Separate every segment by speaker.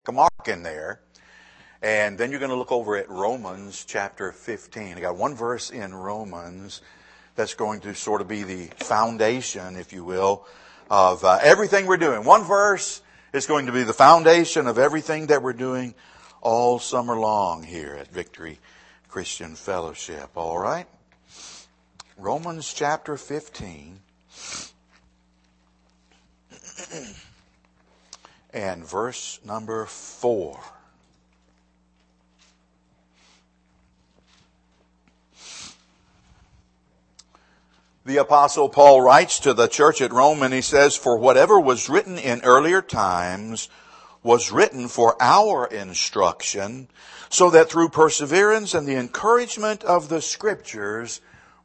Speaker 1: a mark in there. And then you're going to look over at Romans chapter 15. I got one verse in Romans that's going to sort of be the foundation, if you will, of everything we're doing. One verse is going to be the foundation of everything that we're doing all summer long here at Victory Christian Fellowship. All right? Romans chapter 15 and verse number 4. The Apostle Paul writes to the church at Rome, and he says, "For whatever was written in earlier times was written for our instruction, so that through perseverance and the encouragement of the Scriptures,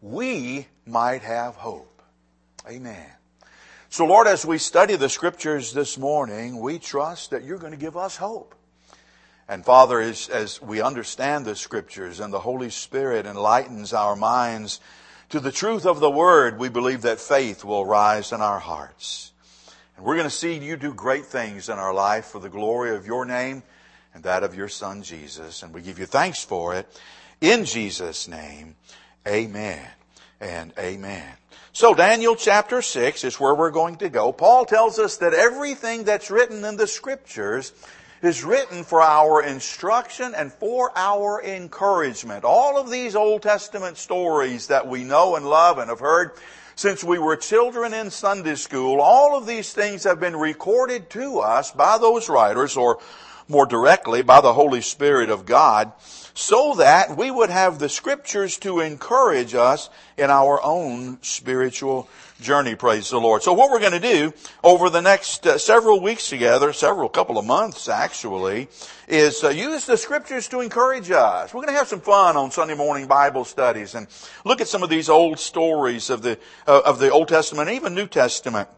Speaker 1: we might have hope." Amen. So Lord, as we study the Scriptures this morning, we trust that you're going to give us hope. And Father, as we understand the Scriptures and the Holy Spirit enlightens our minds to the truth of the Word, we believe that faith will rise in our hearts. And we're going to see you do great things in our life for the glory of your name and that of your Son, Jesus. And we give you thanks for it. In Jesus' name, amen and amen. So Daniel chapter 6 is where we're going to go. Paul tells us that everything that's written in the Scriptures is written for our instruction and for our encouragement. All of these Old Testament stories that we know and love and have heard since we were children in Sunday school, all of these things have been recorded to us by those writers, or more directly by the Holy Spirit of God, so that we would have the Scriptures to encourage us in our own spiritual journey. Praise the Lord. So what we're going to do over the next several weeks together, couple of months actually, is use the Scriptures to encourage us. We're going to have some fun on Sunday morning Bible studies and look at some of these old stories of the Old Testament, even New Testament,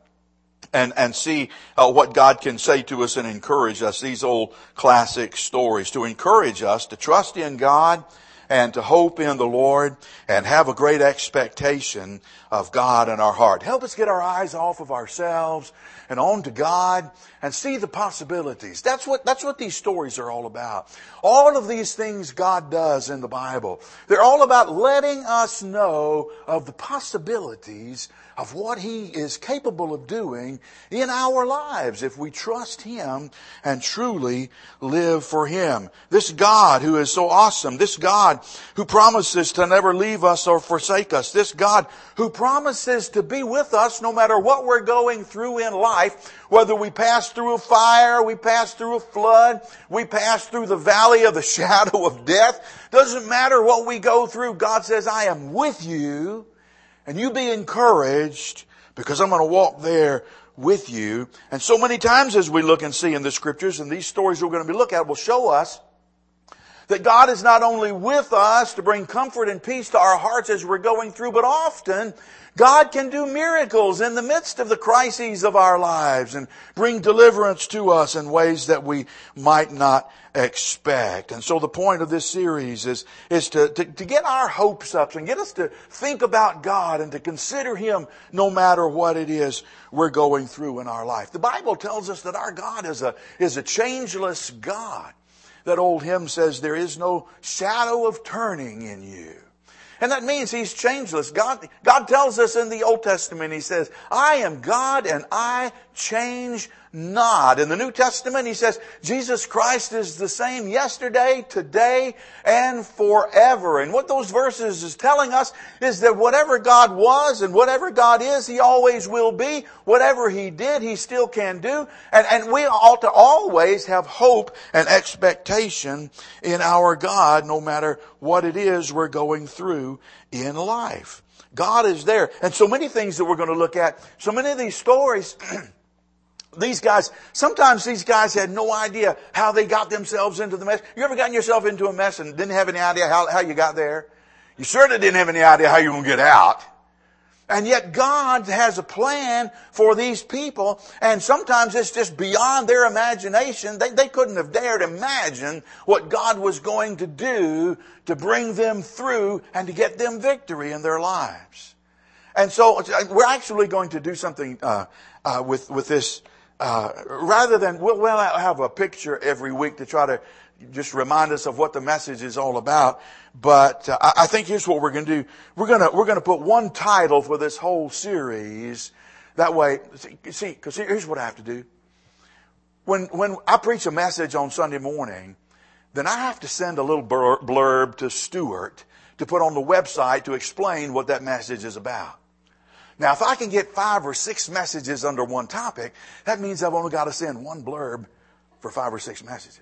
Speaker 1: and see what God can say to us and encourage us. These old classic stories to encourage us to trust in God and to hope in the Lord and have a great expectation of God in our heart. Help us get our eyes off of ourselves and on to God and see the possibilities. That's what these stories are all about. All of these things God does in the Bible, they're all about letting us know of the possibilities of what He is capable of doing in our lives if we trust Him and truly live for Him. This God who is so awesome, this God who promises to never leave us or forsake us, this God who promises to be with us no matter what we're going through in life, whether we pass through a fire, we pass through a flood, we pass through the valley of the shadow of death. Doesn't matter what we go through. God says, I am with you, and you be encouraged because I'm going to walk there with you. And so many times as we look and see in the Scriptures, and these stories we're going to be looking at will show us that God is not only with us to bring comfort and peace to our hearts as we're going through, but often God can do miracles in the midst of the crises of our lives and bring deliverance to us in ways that we might not expect. And so the point of this series is to get our hopes up and get us to think about God and to consider Him no matter what it is we're going through in our life. The Bible tells us that our God is a changeless God. That old hymn says, there is no shadow of turning in you. And that means He's changeless. God tells us in the Old Testament, He says, I am God and I change not. In the New Testament, He says, Jesus Christ is the same yesterday, today, and forever. And what those verses is telling us is that whatever God was and whatever God is, He always will be. Whatever He did, He still can do. And we ought to always have hope and expectation in our God, no matter what it is we're going through in life. God is there. And so many things that we're going to look at, so many of these stories, sometimes these guys had no idea how they got themselves into the mess. You ever gotten yourself into a mess and didn't have any idea how you got there? You certainly didn't have any idea how you were going to get out. And yet God has a plan for these people, and sometimes it's just beyond their imagination. They couldn't have dared imagine what God was going to do to bring them through and to get them victory in their lives. And so we're actually going to do something with this rather than, we'll have a picture every week to try to just remind us of what the message is all about. But I think here's what we're going to do. We're going to put one title for this whole series. That way, see, because here's what I have to do. When I preach a message on Sunday morning, then I have to send a little blurb to Stuart to put on the website to explain what that message is about. Now, if I can get 5 or 6 messages under one topic, that means I've only got to send one blurb for 5 or 6 messages.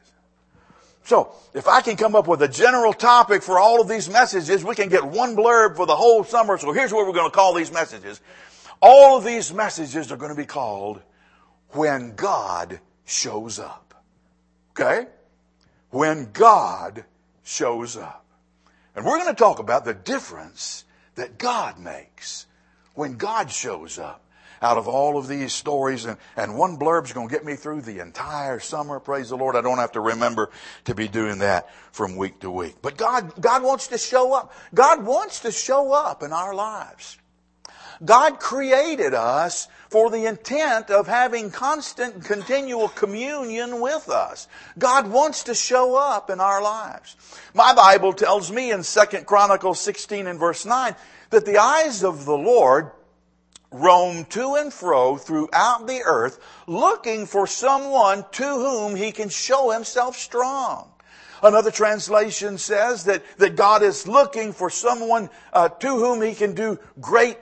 Speaker 1: So, if I can come up with a general topic for all of these messages, we can get one blurb for the whole summer. So here's what we're going to call these messages. All of these messages are going to be called When God Shows Up. Okay? When God shows up. And we're going to talk about the difference that God makes when God shows up out of all of these stories. And one blurb's going to get me through the entire summer. Praise the Lord. I don't have to remember to be doing that from week to week. But God wants to show up. God wants to show up in our lives. God created us for the intent of having constant and continual communion with us. God wants to show up in our lives. My Bible tells me in 2 Chronicles 16 and verse 9 that the eyes of the Lord roam to and fro throughout the earth, looking for someone to whom He can show Himself strong. Another translation says that God is looking for someone to whom He can do great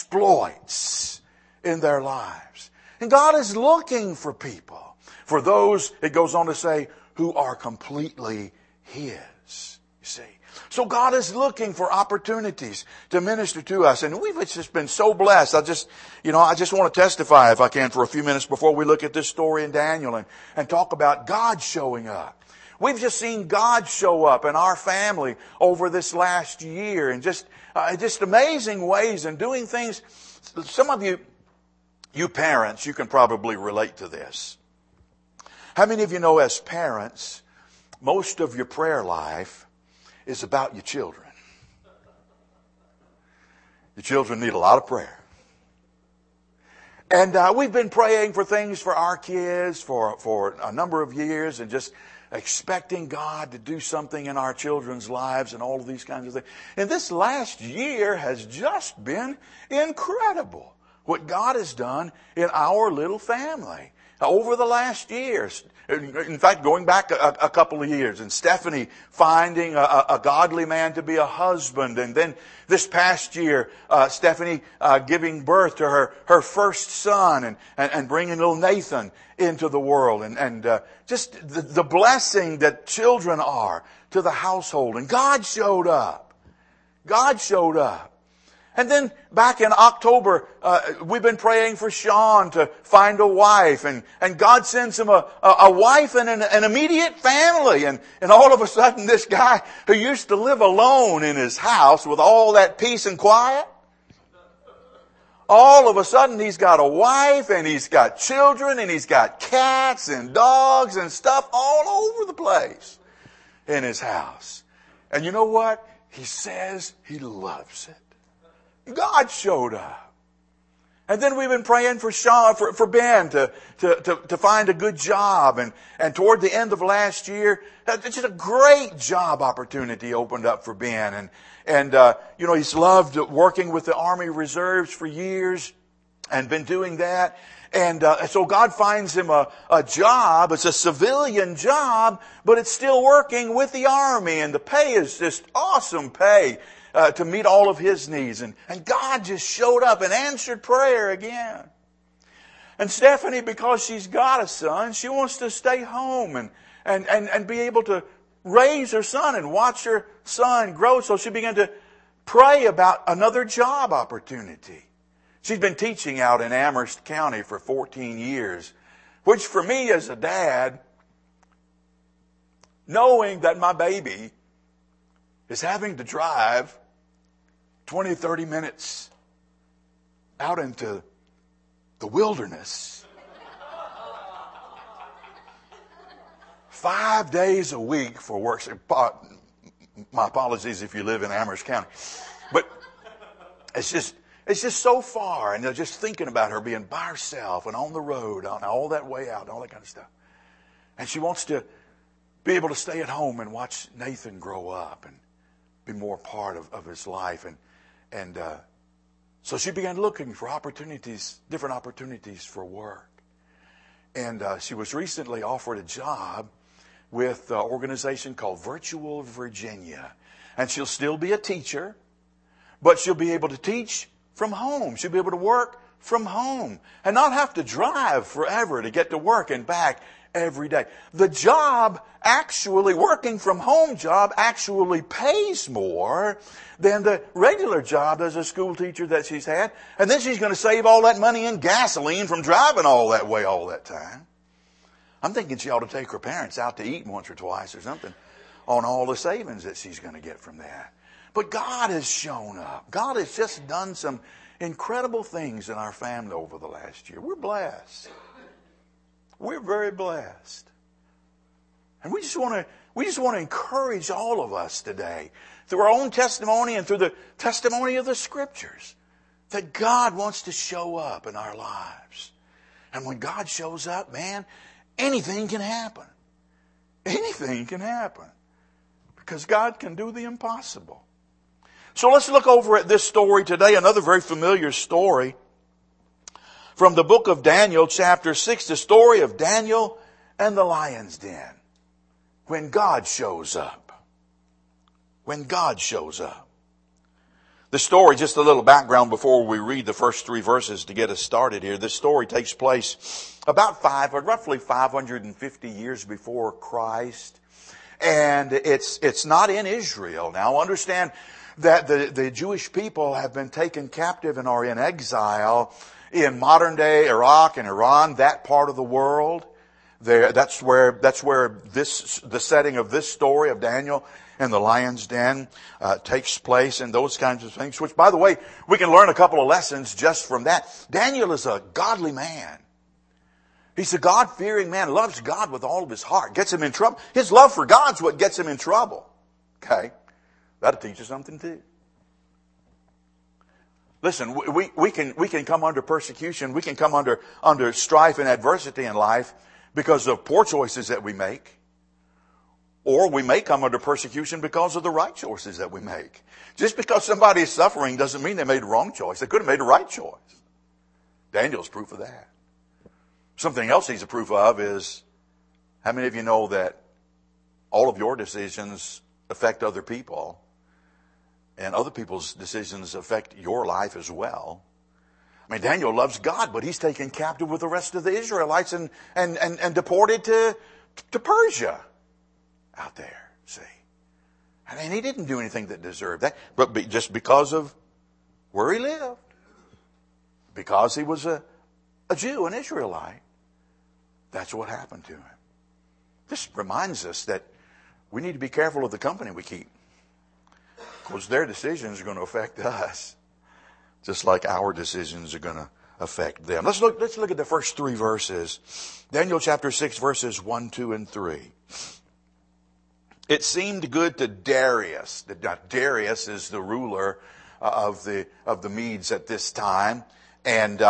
Speaker 1: exploits in their lives. And God is looking for people, for those, it goes on to say, who are completely His, you see. So God is looking for opportunities to minister to us. And we've just been so blessed. I just want to testify, if I can, for a few minutes before we look at this story in Daniel and talk about God showing up. We've just seen God show up in our family over this last year in just amazing ways and doing things. Some of you parents, you can probably relate to this. How many of you know as parents, most of your prayer life is about your children? Your children need a lot of prayer. And we've been praying for things for our kids for a number of years and just expecting God to do something in our children's lives and all of these kinds of things. And this last year has just been incredible, what God has done in our little family over the last years. In fact, going back a couple of years, and Stephanie finding a godly man to be a husband, and then this past year, Stephanie giving birth to her first son, and bringing little Nathan into the world, and just the blessing that children are to the household. And God showed up. God showed up. And then back in October, we've been praying for Sean to find a wife. And God sends him a wife and an immediate family. And all of a sudden, this guy who used to live alone in his house with all that peace and quiet, all of a sudden he's got a wife and he's got children and he's got cats and dogs and stuff all over the place in his house. And you know what? He says he loves it. God showed up. And then we've been praying for Sean, for Ben to find a good job. And toward the end of last year, just a great job opportunity opened up for Ben. And he's loved working with the Army Reserves for years and been doing that. And so God finds him a job. It's a civilian job, but it's still working with the Army. And the pay is just awesome pay. To meet all of his needs. And God just showed up and answered prayer again. And Stephanie, because she's got a son, she wants to stay home and be able to raise her son and watch her son grow. So she began to pray about another job opportunity. She's been teaching out in Amherst County for 14 years, which for me as a dad, knowing that my baby is having to drive 20, 30 minutes out into the wilderness 5 days a week for work. My apologies if you live in Amherst County. But it's it's just so far. And they're just thinking about her being by herself and on the road, on all that way out and all that kind of stuff. And she wants to be able to stay at home and watch Nathan grow up and be more part of his life. And so she began looking for different opportunities for work. And she was recently offered a job with an organization called Virtual Virginia. And she'll still be a teacher, but she'll be able to teach from home. She'll be able to work from home and not have to drive forever to get to work and back every day. The job working from home job actually pays more than the regular job as a school teacher that she's had. And then she's going to save all that money in gasoline from driving all that way all that time. I'm thinking she ought to take her parents out to eat once or twice or something on all the savings that she's going to get from that. But God has shown up. God has just done some incredible things in our family over the last year. We're blessed. We're very blessed. And we just want to encourage all of us today, through our own testimony and through the testimony of the Scriptures, that God wants to show up in our lives. And when God shows up, man, anything can happen. Anything can happen. Because God can do the impossible. So let's look over at this story today, another very familiar story from the book of Daniel, chapter 6, the story of Daniel and the lion's den. When God shows up. When God shows up. The story, just a little background before we read the first 3 verses to get us started here. This story takes place about roughly 550 years before Christ. And it's not in Israel. Now understand that the Jewish people have been taken captive and are in exile in modern day Iraq and Iran, that part of the world. That's where the setting of this story of Daniel and the lion's den takes place, and those kinds of things. Which, by the way, we can learn a couple of lessons just from that. Daniel is a godly man. He's a God-fearing man, loves God with all of his heart, gets him in trouble. His love for God's what gets him in trouble. Okay? That'll teach you something too. Listen, we can come under persecution, we can come under strife and adversity in life because of poor choices that we make. Or we may come under persecution because of the right choices that we make. Just because somebody is suffering doesn't mean they made a wrong choice. They could have made a right choice. Daniel's proof of that. Something else he's a proof of is, how many of you know that all of your decisions affect other people, and other people's decisions affect your life as well? I mean, Daniel loves God, but he's taken captive with the rest of the Israelites and deported to Persia out there, see. I mean, he didn't do anything that deserved that, but just because of where he lived. Because he was a Jew, an Israelite. That's what happened to him. This reminds us that we need to be careful of the company we keep. Because their decisions are going to affect us. Just like our decisions are going to affect them. Let's look at the first 3 verses. Daniel chapter 6 verses 1, 2, and 3. It seemed good to Darius. Darius is the ruler of the Medes at this time. And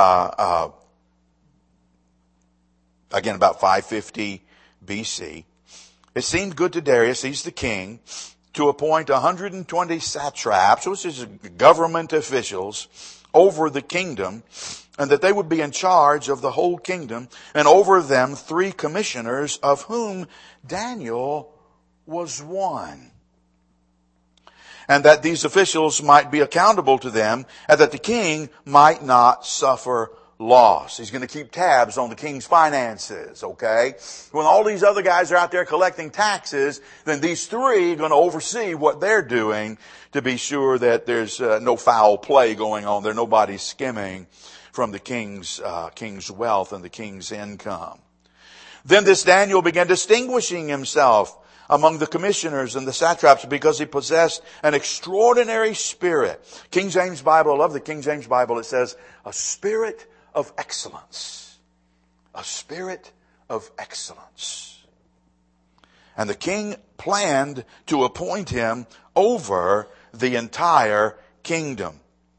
Speaker 1: again, about 550 BC. It seemed good to Darius, he's the king, to appoint 120 satraps, which is government officials, over the kingdom, and that they would be in charge of the whole kingdom, and over them 3 commissioners, of whom Daniel was one. And that these officials might be accountable to them, and that the king might not suffer loss. He's going to keep tabs on the king's finances, okay? When all these other guys are out there collecting taxes, then these 3 are going to oversee what they're doing to be sure that there's no foul play going on there. Nobody's skimming from the king's wealth and the king's income. Then this Daniel began distinguishing himself among the commissioners and the satraps because he possessed an extraordinary spirit. King James Bible, I love the King James Bible. It says, a spirit of excellence. A spirit of excellence. And the king planned to appoint him over the entire kingdom.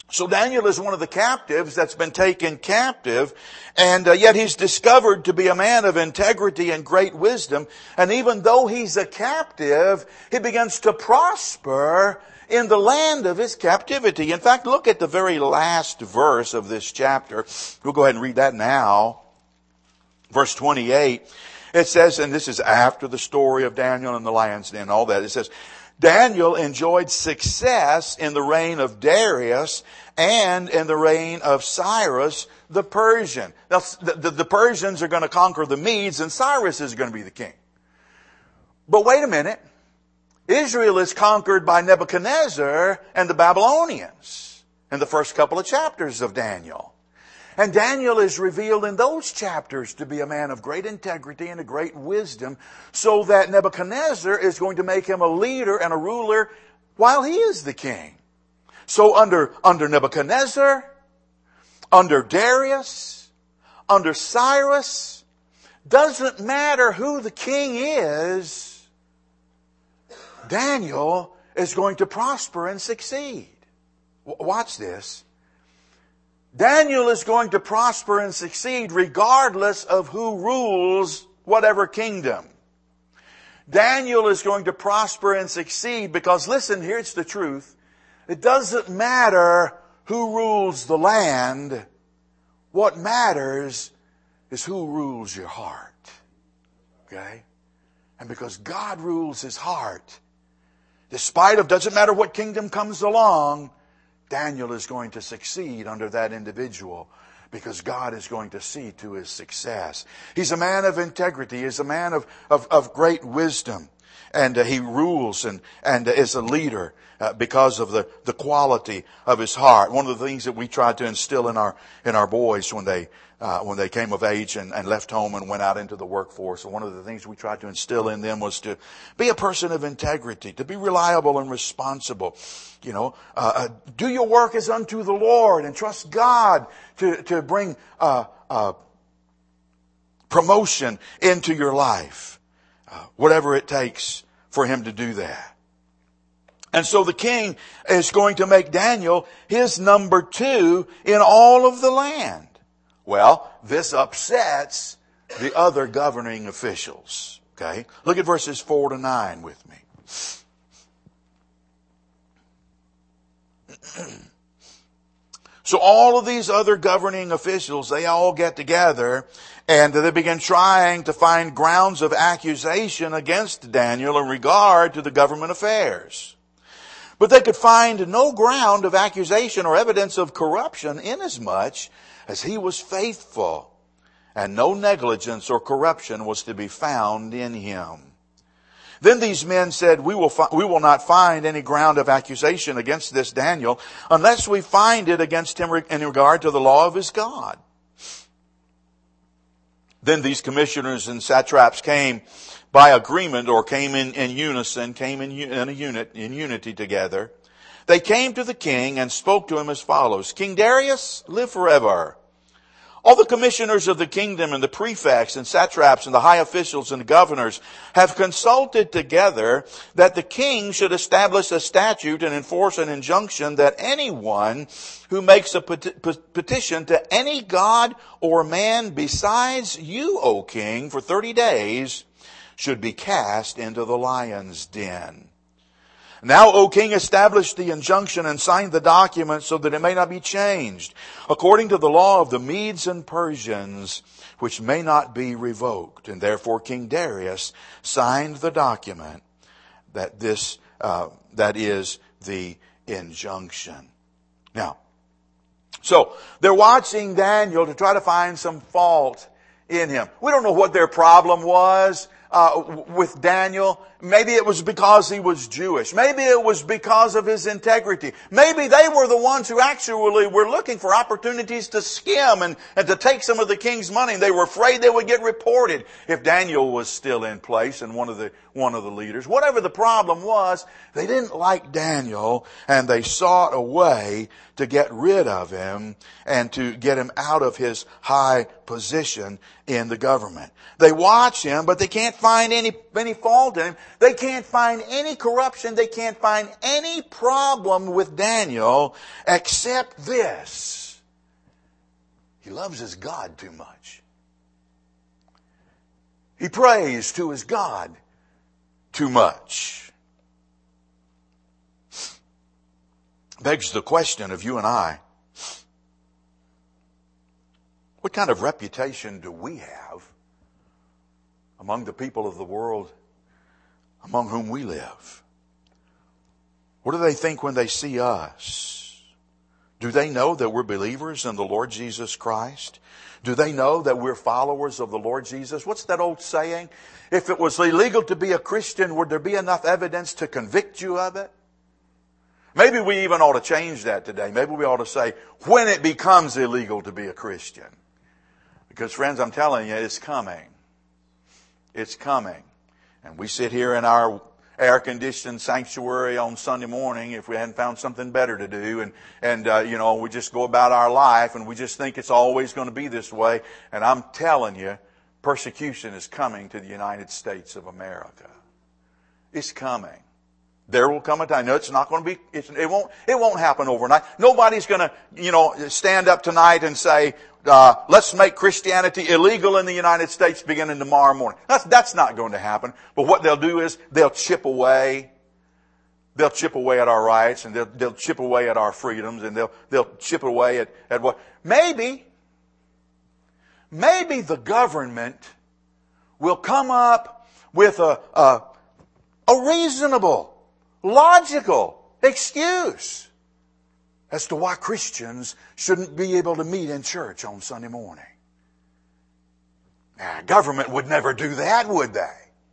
Speaker 1: So Daniel is one of the captives that's been taken captive, and yet he's discovered to be a man of integrity and great wisdom. And even though he's a captive, he begins to prosper in the land of his captivity. In fact, look at the very last verse of this chapter. We'll go ahead and read that now. Verse 28, it says, and this is after the story of Daniel and the lion's den and all that, it says, Daniel enjoyed success in the reign of Darius and in the reign of Cyrus the Persian. Now, the Persians are going to conquer the Medes, and Cyrus is going to be the king. But wait a minute. Israel is conquered by Nebuchadnezzar and the Babylonians in the first couple of chapters of Daniel. And Daniel is revealed in those chapters to be a man of great integrity and a great wisdom, so that Nebuchadnezzar is going to make him a leader and a ruler while he is the king. So under Nebuchadnezzar, under Darius, under Cyrus, doesn't matter who the king is, Daniel is going to prosper and succeed. Watch this. Daniel is going to prosper and succeed regardless of who rules whatever kingdom. Daniel is going to prosper and succeed because, listen, here's the truth. It doesn't matter who rules the land. What matters is who rules your heart. Okay? And because God rules his heart, doesn't matter what kingdom comes along, Daniel is going to succeed under that individual because God is going to see to his success. He's a man of integrity. He's a man of great wisdom. And he rules and is a leader because of the quality of his heart. One of the things that we tried to instill in our boys when they came of age and left home and went out into the workforce, and one of the things we tried to instill in them was to be a person of integrity, to be reliable and responsible. Do your work as unto the Lord and trust God to bring promotion into your life. Whatever it takes for him to do that. And so the king is going to make Daniel his number 2 in all of the land. Well, this upsets the other governing officials. Okay? Look at verses 4 to 9 with me. So all of these other governing officials, they all get together and they begin trying to find grounds of accusation against Daniel in regard to the government affairs. But they could find no ground of accusation or evidence of corruption, inasmuch as he was faithful, and no negligence or corruption was to be found in him. Then these men said, we will not find any ground of accusation against this Daniel unless we find it against him in regard to the law of his God. Then these commissioners and satraps came by agreement, or came in unison, came in unity together. They came to the king and spoke to him as follows: King Darius, live forever. All the commissioners of the kingdom and the prefects and satraps and the high officials and the governors have consulted together that the king should establish a statute and enforce an injunction that anyone who makes a petition to any god or man besides you, O king, for 30 days should be cast into the lion's den. Now, O king, establish the injunction and sign the document so that it may not be changed, according to the law of the Medes and Persians, which may not be revoked. And therefore King Darius signed the document that is the injunction. Now, so they're watching Daniel to try to find some fault in him. We don't know what their problem was with Daniel. Maybe it was because he was Jewish. Maybe it was because of his integrity. Maybe they were the ones who actually were looking for opportunities to skim and to take some of the king's money. They were afraid they would get reported if Daniel was still in place and one of the leaders. Whatever the problem was, they didn't like Daniel, and they sought a way to get rid of him and to get him out of his high position in the government. They watch him, but they can't find any fault in him. They can't find any corruption. They can't find any problem with Daniel except this: he loves his God too much. He prays to his God too much. Begs the question of you and I: what kind of reputation do we have among the people of the world among whom we live? What do they think when they see us? Do they know that we're believers in the Lord Jesus Christ? Do they know that we're followers of the Lord Jesus? What's that old saying? If it was illegal to be a Christian, would there be enough evidence to convict you of it? Maybe we even ought to change that today. Maybe we ought to say, when it becomes illegal to be a Christian. Because friends, I'm telling you, it's coming. It's coming. And we sit here in our air-conditioned sanctuary on Sunday morning if we hadn't found something better to do. And we just go about our life and we just think it's always going to be this way. And I'm telling you, persecution is coming to the United States of America. It's coming. There will come a time. No, it's not going to be, it won't happen overnight. Nobody's going to, stand up tonight and say, let's make Christianity illegal in the United States beginning tomorrow morning. That's not going to happen. But what they'll do is they'll chip away. They'll chip away at our rights, and they'll chip away at our freedoms, and they'll chip away at what? Maybe the government will come up with a reasonable, logical excuse as to why Christians shouldn't be able to meet in church on Sunday morning. Now, government would never do that, would they?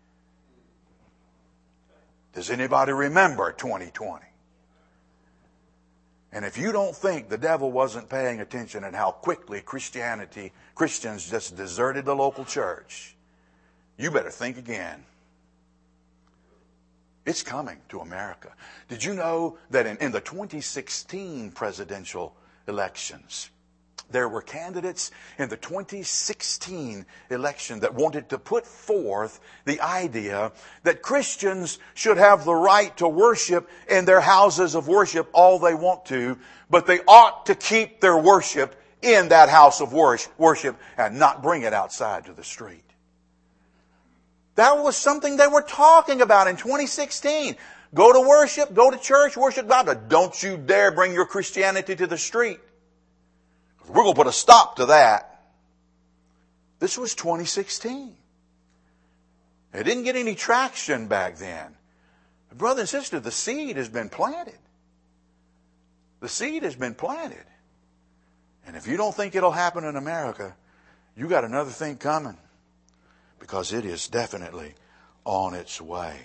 Speaker 1: Does anybody remember 2020? And if you don't think the devil wasn't paying attention and how quickly Christians just deserted the local church, you better think again. It's coming to America. Did you know that in the 2016 presidential elections, there were candidates in the 2016 election that wanted to put forth the idea that Christians should have the right to worship in their houses of worship all they want to, but they ought to keep their worship in that house of worship and not bring it outside to the street. That was something they were talking about in 2016. Go to worship, go to church, worship God, but don't you dare bring your Christianity to the street. We're going to put a stop to that. This was 2016. It didn't get any traction back then. Brother and sister, the seed has been planted. The seed has been planted. And if you don't think it'll happen in America, you got another thing coming. Because it is definitely on its way.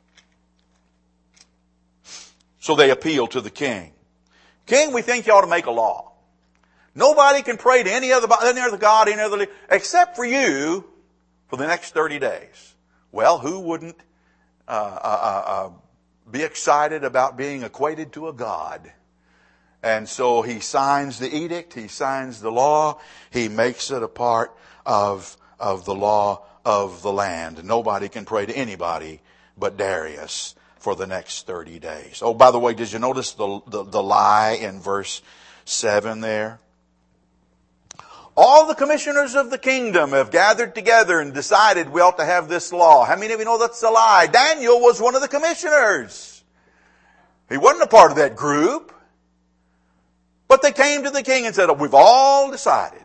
Speaker 1: So they appeal to the king. King, we think you ought to make a law. Nobody can pray to any other God, any other, except for you for the next 30 days. Well, who wouldn't be excited about being equated to a God? And so he signs the edict, he signs the law, he makes it a part of the law of the land. Nobody can pray to anybody but Darius for the next 30 days. Oh, by the way, did you notice the lie in verse 7 there? All the commissioners of the kingdom have gathered together and decided we ought to have this law. How many of you know that's a lie? Daniel was one of the commissioners. He wasn't a part of that group. But they came to the king and said, we've all decided.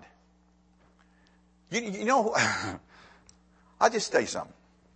Speaker 1: You know, I'll just tell you something.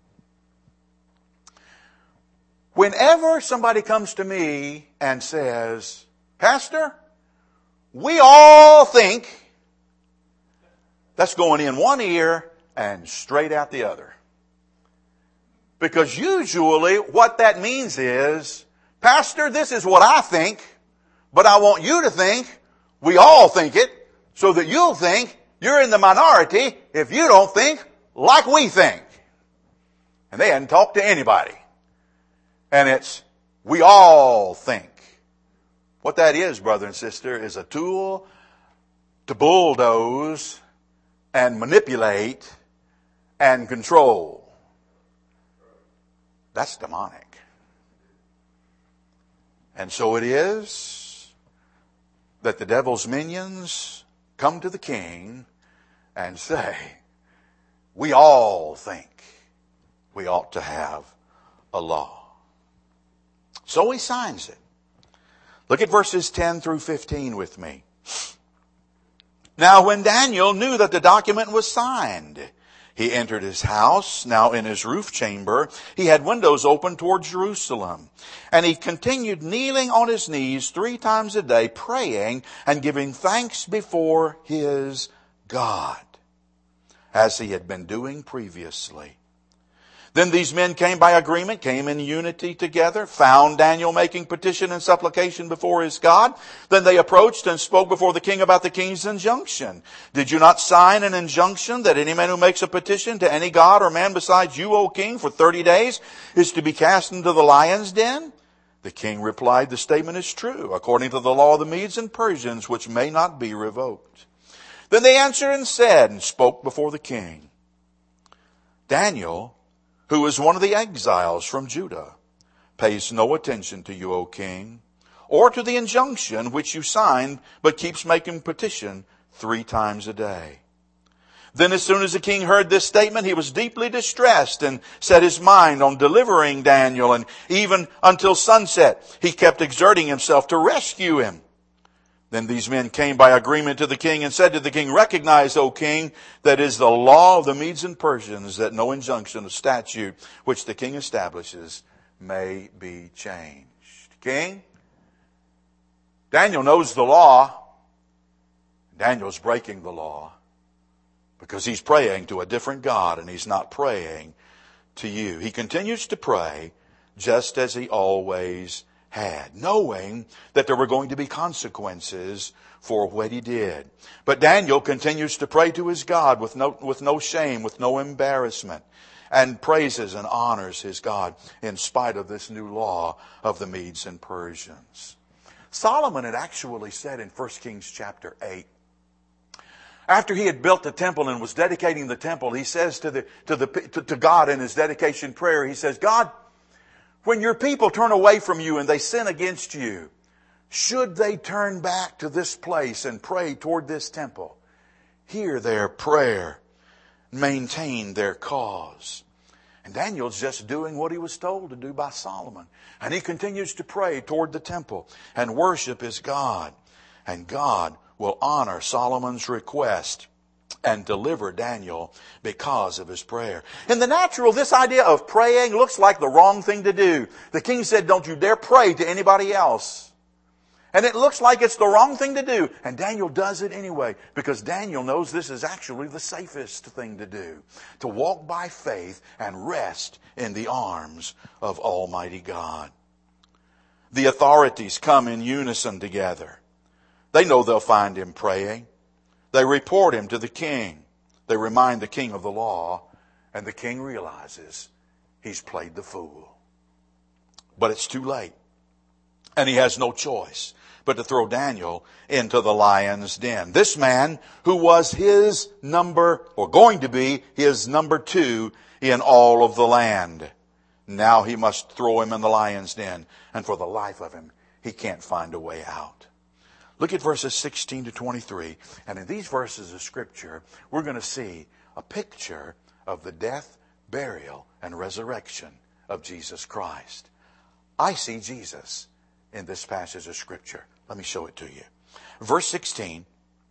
Speaker 1: Whenever somebody comes to me and says, Pastor, we all think, that's going in one ear and straight out the other. Because usually what that means is, Pastor, this is what I think, but I want you to think we all think it, so that you'll think you're in the minority if you don't think like we think. And they hadn't talked to anybody. And it's, we all think. What that is, brother and sister, is a tool to bulldoze and manipulate and control. That's demonic. And so it is that the devil's minions come to the king and say, we all think we ought to have a law. So he signs it. Look at verses 10 through 15 with me. Now when Daniel knew that the document was signed, he entered his house. Now in his roof chamber, he had windows open toward Jerusalem. And he continued kneeling on his knees 3 times a day, praying and giving thanks before his God, as he had been doing previously. Then these men came by agreement, came in unity together, found Daniel making petition and supplication before his God. Then they approached and spoke before the king about the king's injunction. Did you not sign an injunction that any man who makes a petition to any god or man besides you, O king, for 30 days is to be cast into the lion's den? The king replied, the statement is true, according to the law of the Medes and Persians, which may not be revoked. Then they answered and said and spoke before the king, Daniel, who is one of the exiles from Judah, pays no attention to you, O king, or to the injunction which you signed, but keeps making petition 3 times a day. Then as soon as the king heard this statement, he was deeply distressed and set his mind on delivering Daniel. And even until sunset, he kept exerting himself to rescue him. Then these men came by agreement to the king and said to the king, recognize, O king, that is the law of the Medes and Persians, that no injunction or statute which the king establishes may be changed. King, Daniel knows the law. Daniel's breaking the law because he's praying to a different God and he's not praying to you. He continues to pray just as he always had, knowing that there were going to be consequences for what he did. But Daniel continues to pray to his God with no shame, with no embarrassment, and praises and honors his God in spite of this new law of the Medes and Persians. Solomon had actually said in 1 Kings chapter 8, after he had built the temple and was dedicating the temple, he says to God in his dedication prayer, he says, God, when your people turn away from you and they sin against you, should they turn back to this place and pray toward this temple, hear their prayer, maintain their cause. And Daniel's just doing what he was told to do by Solomon. And he continues to pray toward the temple and worship his God. And God will honor Solomon's request and deliver Daniel because of his prayer. In the natural, this idea of praying looks like the wrong thing to do. The king said, don't you dare pray to anybody else. And it looks like it's the wrong thing to do. And Daniel does it anyway, because Daniel knows this is actually the safest thing to do. To walk by faith and rest in the arms of Almighty God. The authorities come in unison together. They know they'll find him praying. They report him to the king. They remind the king of the law, and the king realizes he's played the fool. But it's too late. And he has no choice but to throw Daniel into the lion's den. This man who was his going to be his number 2 in all of the land. Now he must throw him in the lion's den. And for the life of him, he can't find a way out. Look at verses 16 to 23. And in these verses of Scripture, we're going to see a picture of the death, burial, and resurrection of Jesus Christ. I see Jesus in this passage of Scripture. Let me show it to you. Verse 16.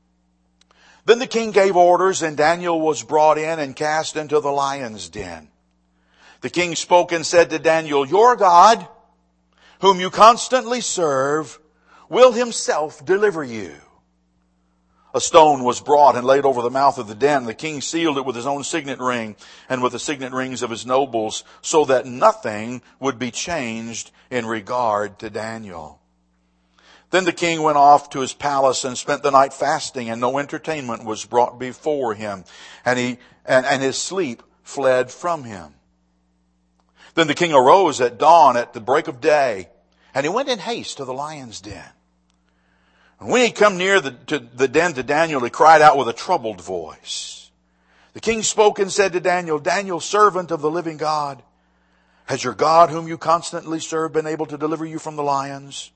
Speaker 1: Then the king gave orders, and Daniel was brought in and cast into the lion's den. The king spoke and said to Daniel, your God, whom you constantly serve, will himself deliver you. A stone was brought and laid over the mouth of the den. The king sealed it with his own signet ring and with the signet rings of his nobles, so that nothing would be changed in regard to Daniel. Then the king went off to his palace and spent the night fasting, and no entertainment was brought before him, and his sleep fled from him. Then the king arose at dawn at the break of day, and he went in haste to the lion's den. And when he come near the den to Daniel, he cried out with a troubled voice. The king spoke and said to Daniel, Daniel, servant of the living God, has your God, whom you constantly serve, been able to deliver you from the lions?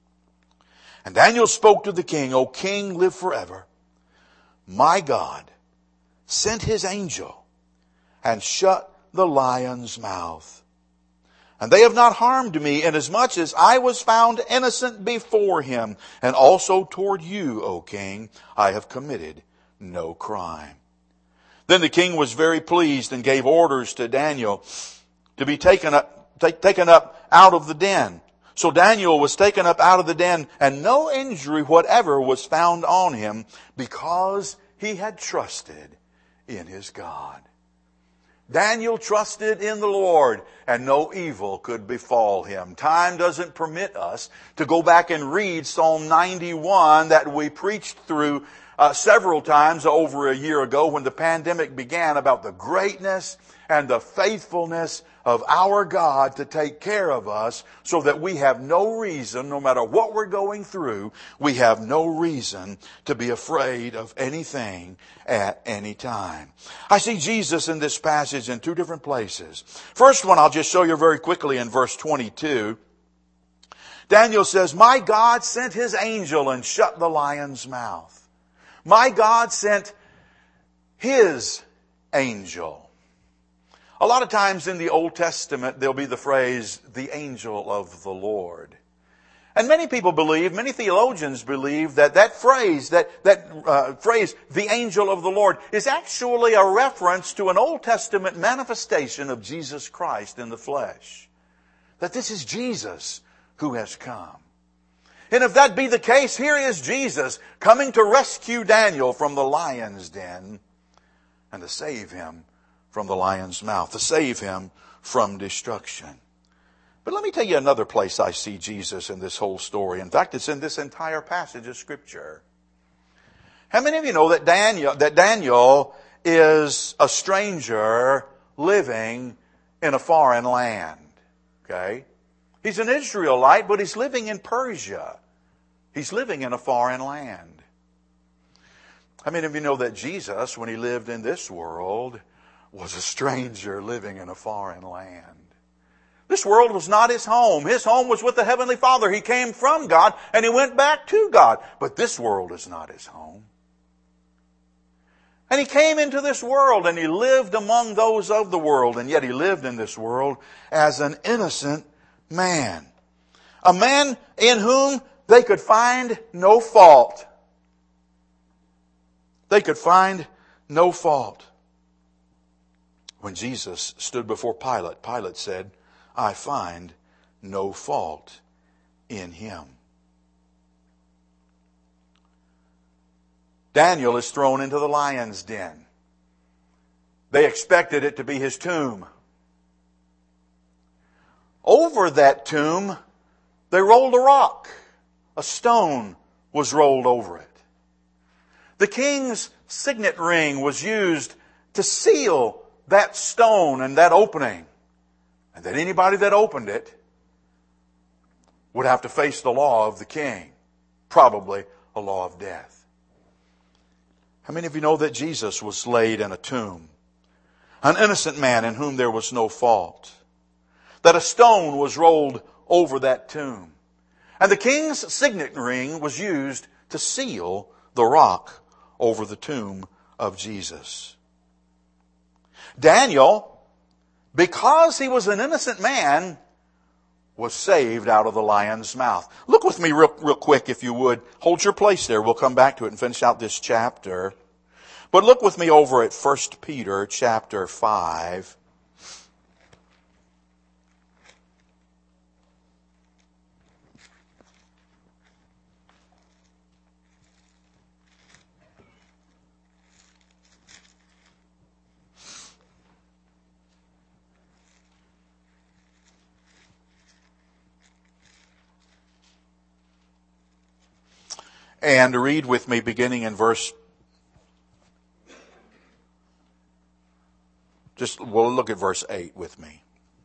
Speaker 1: And Daniel spoke to the king, O king, live forever. My God sent his angel and shut the lion's mouth. And they have not harmed me, inasmuch as I was found innocent before him. And also toward you, O king, I have committed no crime. Then the king was very pleased and gave orders to Daniel to be taken up out of the den. So Daniel was taken up out of the den, and no injury whatever was found on him, because he had trusted in his God. Daniel trusted in the Lord, and no evil could befall him. Time doesn't permit us to go back and read Psalm 91 that we preached through several times over a year ago when the pandemic began, about the greatness and the faithfulness of our God to take care of us, so that we have no reason, no matter what we're going through, we have no reason to be afraid of anything at any time. I see Jesus in this passage in two different places. First one I'll just show you very quickly in verse 22. Daniel says, my God sent his angel and shut the lion's mouth. My God sent his angel. A lot of times in the Old Testament, there'll be the phrase, the angel of the Lord. And many people believe, many theologians believe that phrase, phrase, the angel of the Lord, is actually a reference to an Old Testament manifestation of Jesus Christ in the flesh. That this is Jesus who has come. And if that be the case, here is Jesus coming to rescue Daniel from the lion's den and to save him from the lion's mouth, to save him from destruction. But let me tell you another place I see Jesus in this whole story. In fact, it's in this entire passage of Scripture. How many of you know that Daniel is a stranger living in a foreign land? Okay? He's an Israelite, but he's living in Persia. He's living in a foreign land. How many of you know that Jesus, when he lived in this world, was a stranger living in a foreign land? This world was not his home. His home was with the Heavenly Father. He came from God and he went back to God. But this world is not his home. And he came into this world and he lived among those of the world. And yet he lived in this world as an innocent man. A man in whom they could find no fault. They could find no fault. When Jesus stood before Pilate, Pilate said, I find no fault in him. Daniel is thrown into the lion's den. They expected it to be his tomb. Over that tomb, they rolled a rock. A stone was rolled over it. The king's signet ring was used to seal that stone and that opening. And that anybody that opened it would have to face the law of the king. Probably a law of death. How many of you know that Jesus was laid in a tomb? An innocent man in whom there was no fault. That a stone was rolled over that tomb. And the king's signet ring was used to seal the rock over the tomb of Jesus. Daniel, because he was an innocent man, was saved out of the lion's mouth. Look with me real quick, if you would. Hold your place there. We'll come back to it and finish out this chapter. But look with me over at 1 Peter chapter 5. And read with me beginning in we'll look at verse 8 with me.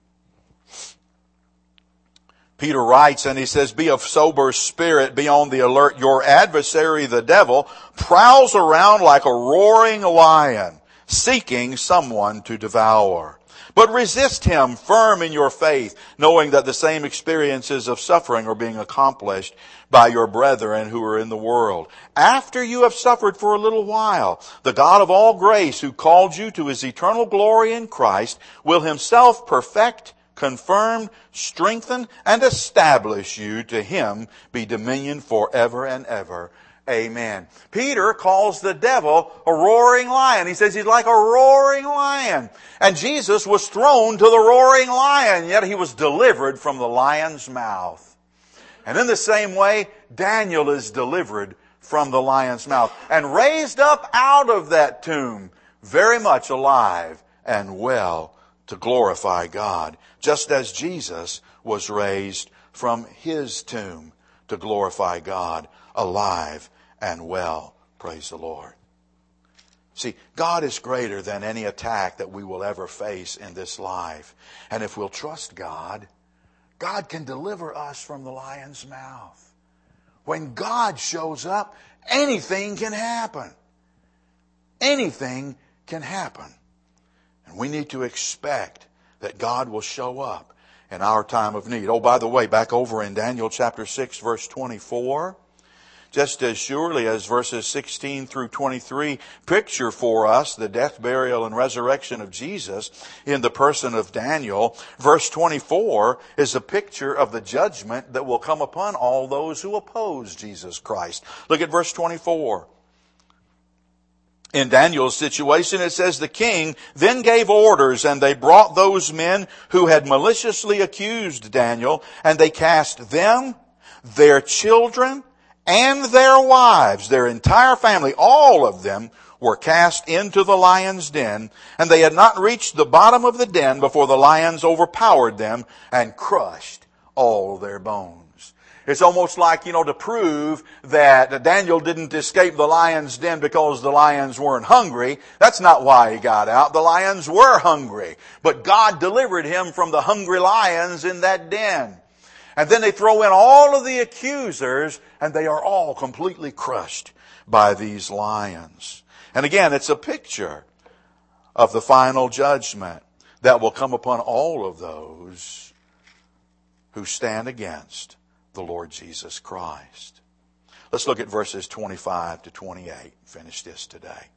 Speaker 1: Peter writes and he says, be of sober spirit, be on the alert. Your adversary, the devil, prowls around like a roaring lion, seeking someone to devour. But resist him firm in your faith, knowing that the same experiences of suffering are being accomplished by your brethren who are in the world. After you have suffered for a little while, the God of all grace, who called you to his eternal glory in Christ, will himself perfect, confirm, strengthen, and establish you. To him be dominion forever and ever. Amen. Peter calls the devil a roaring lion. He says he's like a roaring lion. And Jesus was thrown to the roaring lion, yet he was delivered from the lion's mouth. And in the same way, Daniel is delivered from the lion's mouth and raised up out of that tomb, very much alive and well, to glorify God, just as Jesus was raised from his tomb to glorify God, alive and well. Praise the Lord. See, God is greater than any attack that we will ever face in this life. And if we'll trust God, God can deliver us from the lion's mouth. When God shows up, anything can happen. Anything can happen. And we need to expect that God will show up in our time of need. Oh, by the way, back over in Daniel chapter 6, verse 24, just as surely as verses 16 through 23 picture for us the death, burial, and resurrection of Jesus in the person of Daniel, verse 24 is a picture of the judgment that will come upon all those who oppose Jesus Christ. Look at verse 24. In Daniel's situation, it says, the king then gave orders, and they brought those men who had maliciously accused Daniel, and they cast them, their children, and their wives, their entire family, all of them were cast into the lion's den, and they had not reached the bottom of the den before the lions overpowered them and crushed all their bones. It's almost like, to prove that Daniel didn't escape the lion's den because the lions weren't hungry. That's not why he got out. The lions were hungry, but God delivered him from the hungry lions in that den. And then they throw in all of the accusers, and they are all completely crushed by these lions. And again, it's a picture of the final judgment that will come upon all of those who stand against the Lord Jesus Christ. Let's look at verses 25 to 28. Finish this today.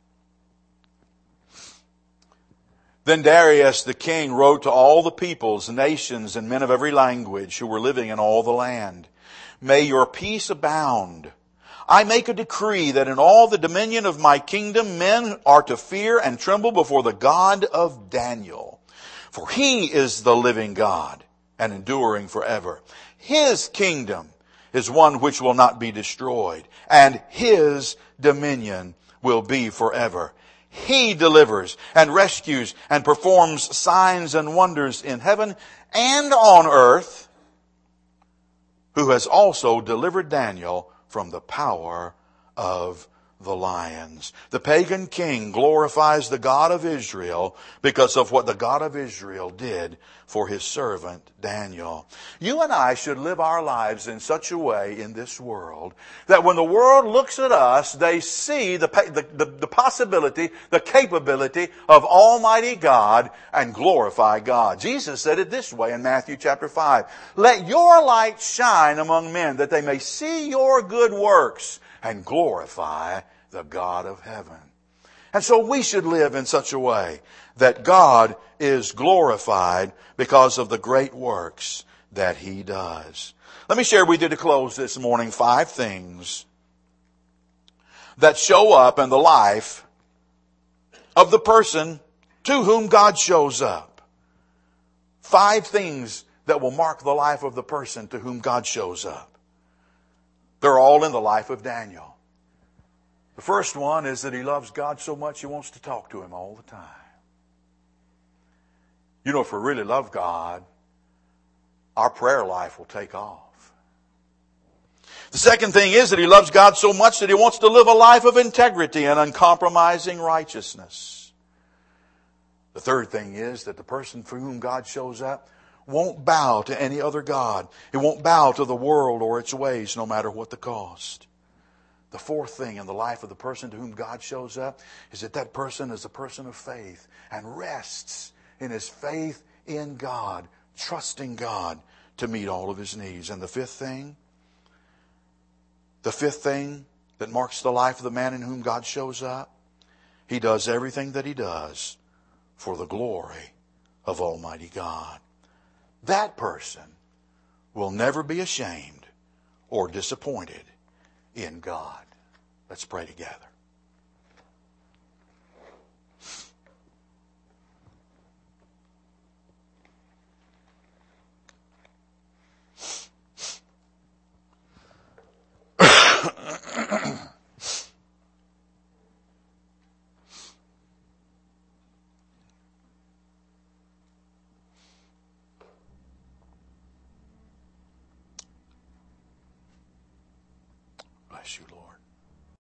Speaker 1: Then Darius the king wrote to all the peoples, nations, and men of every language who were living in all the land. May your peace abound. I make a decree that in all the dominion of my kingdom men are to fear and tremble before the God of Daniel. For he is the living God and enduring forever. His kingdom is one which will not be destroyed, and his dominion will be forever. He delivers and rescues and performs signs and wonders in heaven and on earth, who has also delivered Daniel from the power of the lions. The pagan king glorifies the God of Israel because of what the God of Israel did for his servant Daniel. You and I should live our lives in such a way in this world that when the world looks at us, they see the possibility, the capability of Almighty God and glorify God. Jesus said it this way in Matthew chapter 5. Let your light shine among men that they may see your good works and glorify the God of heaven. And so we should live in such a way that God is glorified because of the great works that he does. Let me share with you to close this morning 5 things that show up in the life of the person to whom God shows up. 5 things that will mark the life of the person to whom God shows up. They're all in the life of Daniel. The first one is that he loves God so much he wants to talk to him all the time. If we really love God, our prayer life will take off. The second thing is that he loves God so much that he wants to live a life of integrity and uncompromising righteousness. The third thing is that the person for whom God shows up won't bow to any other god. He won't bow to the world or its ways, no matter what the cost. The fourth thing in the life of the person to whom God shows up is that that person is a person of faith and rests in his faith in God, trusting God to meet all of his needs. And the fifth thing that marks the life of the man in whom God shows up, he does everything that he does for the glory of Almighty God. That person will never be ashamed or disappointed in God. Let's pray together. Bless you, Lord.